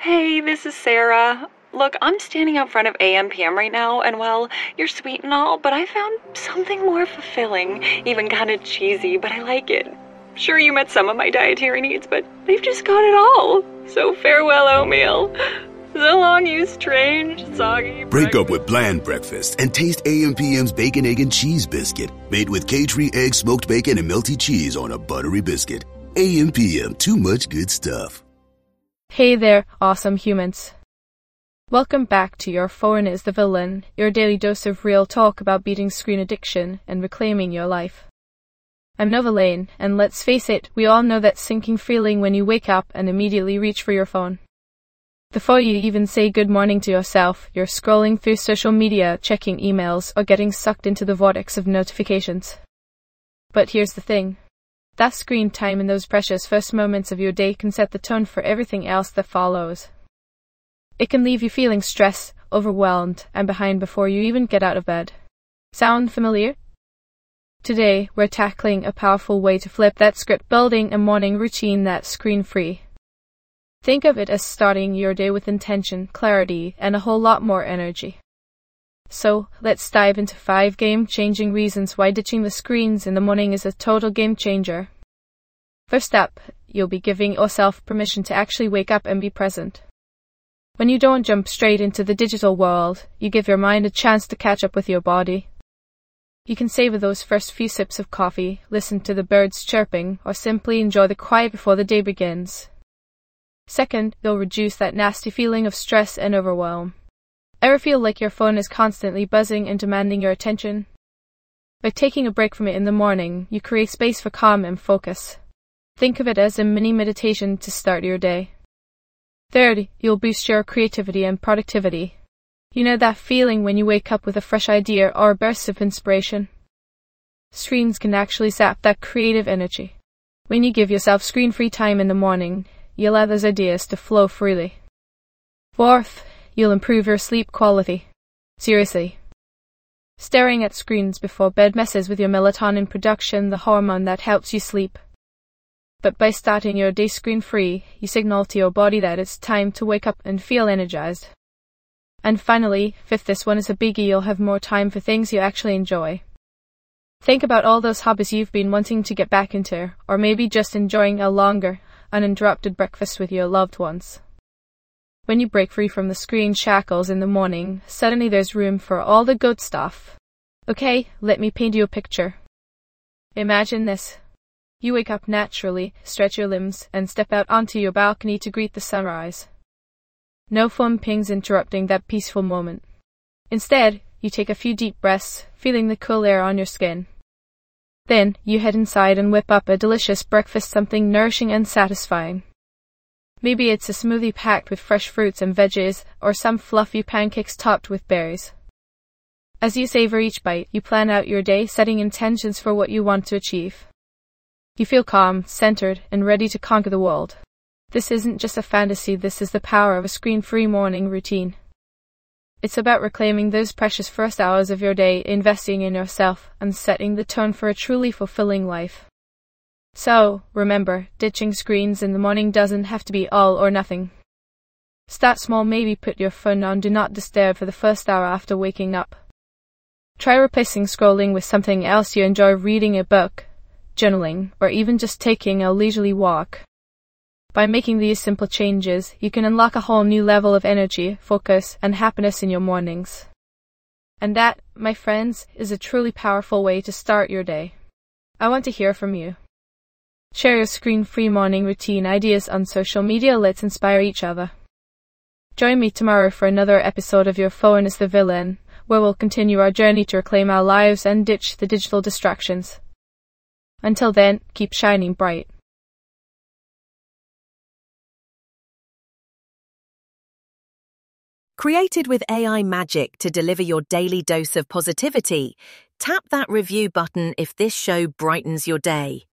Hey, this is Sarah. Look, I'm standing out front of AMPM right now, and well, you're sweet and all, but I found something more fulfilling, even kind of cheesy, but I like it. Sure, you met some of my dietary needs, but they've just got it all. So farewell, oatmeal. So long, you strange, soggy Break up with bland breakfast and taste AMPM's Bacon, Egg, and Cheese Biscuit, made with K-Tree egg, smoked bacon, and melty cheese on a buttery biscuit. AMPM, too much good stuff. Hey there, awesome humans. Welcome back to Your Phone is the Villain, your daily dose of real talk about beating screen addiction and reclaiming your life. I'm Nova Lane, and let's face it, we all know that sinking feeling when you wake up and immediately reach for your phone. Before you even say good morning to yourself, you're scrolling through social media, checking emails, or getting sucked into the vortex of notifications. But here's the thing. That screen time in those precious first moments of your day can set the tone for everything else that follows. It can leave you feeling stressed, overwhelmed, and behind before you even get out of bed. Sound familiar? Today, we're tackling a powerful way to flip that script, building a morning routine that's screen-free. Think of it as starting your day with intention, clarity, and a whole lot more energy. So, let's dive into 5 game-changing reasons why ditching the screens in the morning is a total game-changer. First up, you'll be giving yourself permission to actually wake up and be present. When you don't jump straight into the digital world, you give your mind a chance to catch up with your body. You can savor those first few sips of coffee, listen to the birds chirping, or simply enjoy the quiet before the day begins. Second, you'll reduce that nasty feeling of stress and overwhelm. Ever feel like your phone is constantly buzzing and demanding your attention? By taking a break from it in the morning, you create space for calm and focus. Think of it as a mini meditation to start your day. Third, you'll boost your creativity and productivity. You know that feeling when you wake up with a fresh idea or a burst of inspiration? Screens can actually sap that creative energy. When you give yourself screen-free time in the morning, you'll allow those ideas to flow freely. Fourth, you'll improve your sleep quality. Seriously. Staring at screens before bed messes with your melatonin production, the hormone that helps you sleep. But by starting your day screen-free, you signal to your body that it's time to wake up and feel energized. And finally, fifth, this one is a biggie, you'll have more time for things you actually enjoy. Think about all those hobbies you've been wanting to get back into, or maybe just enjoying a longer, uninterrupted breakfast with your loved ones. When you break free from the screen shackles in the morning, suddenly there's room for all the good stuff. Okay, let me paint you a picture. Imagine this. You wake up naturally, stretch your limbs, and step out onto your balcony to greet the sunrise. No phone pings interrupting that peaceful moment. Instead, you take a few deep breaths, feeling the cool air on your skin. Then, you head inside and whip up a delicious breakfast, something nourishing and satisfying. Maybe it's a smoothie packed with fresh fruits and veggies, or some fluffy pancakes topped with berries. As you savor each bite, you plan out your day, setting intentions for what you want to achieve. You feel calm, centered, and ready to conquer the world. This isn't just a fantasy, this is the power of a screen-free morning routine. It's about reclaiming those precious first hours of your day, investing in yourself, and setting the tone for a truly fulfilling life. So, remember, ditching screens in the morning doesn't have to be all or nothing. Start small, maybe put your phone on Do Not Disturb for the first hour after waking up. Try replacing scrolling with something else you enjoy, reading a book, journaling, or even just taking a leisurely walk. By making these simple changes, you can unlock a whole new level of energy, focus, and happiness in your mornings. And that, my friends, is a truly powerful way to start your day. I want to hear from you. Share your screen-free morning routine ideas on social media. Let's inspire each other. Join me tomorrow for another episode of Your Phone is the Villain, where we'll continue our journey to reclaim our lives and ditch the digital distractions. Until then, keep shining bright. Created with AI magic to deliver your daily dose of positivity, tap that review button if this show brightens your day.